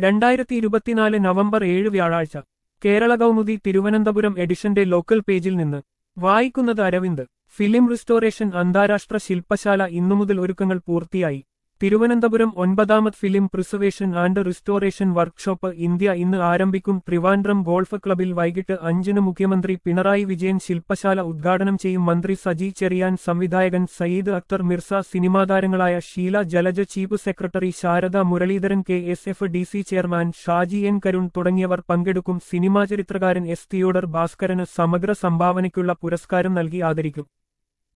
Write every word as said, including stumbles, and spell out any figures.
രണ്ടായിരത്തി ഇരുപത്തിനാല് നവംബർ ഏഴ് വ്യാഴാഴ്ച കേരള കൗമുദി തിരുവനന്തപുരം എഡിഷന്റെ ലോക്കൽ പേജിൽ നിന്ന് വായിക്കുന്നത് അരവിന്ദ്. ഫിലിം റിസ്റ്റോറേഷൻ അന്താരാഷ്ട്ര ശില്പശാല ഇന്നുമുതൽ ഒരുക്കങ്ങൾ പൂർത്തിയായി. തിരുവനന്തപുരം ഒൻപതാമത് film preservation and restoration workshop India ഇന്ന് ആരംഭിക്കും. ട്രിവാൻഡ്രം ഗോൾഫ് ക്ലബിൽ വൈകിട്ട് അഞ്ചിന് മുഖ്യമന്ത്രി പിണറായി വിജയൻ ശില്പശാല ഉദ്ഘാടനം ചെയ്യും. മന്ത്രി സജി ചെറിയാൻ, സംവിധായകൻ സയ്യിദ് അക്തർ മിർസ, സിനിമാതാരങ്ങളായ Sheela Jalaja, chief secretary Sarada Muraleedharan, K S F D C chairman Shaji N Karun തുടങ്ങിയവർ പങ്കെടുക്കും. സിനിമാ ചരിത്രകാരൻ എസ് തിയോഡർ ഭാസ്കരന് സമഗ്ര സംഭാവനയ്ക്കുള്ള പുരസ്കാരം നൽകി ആദരിക്കും.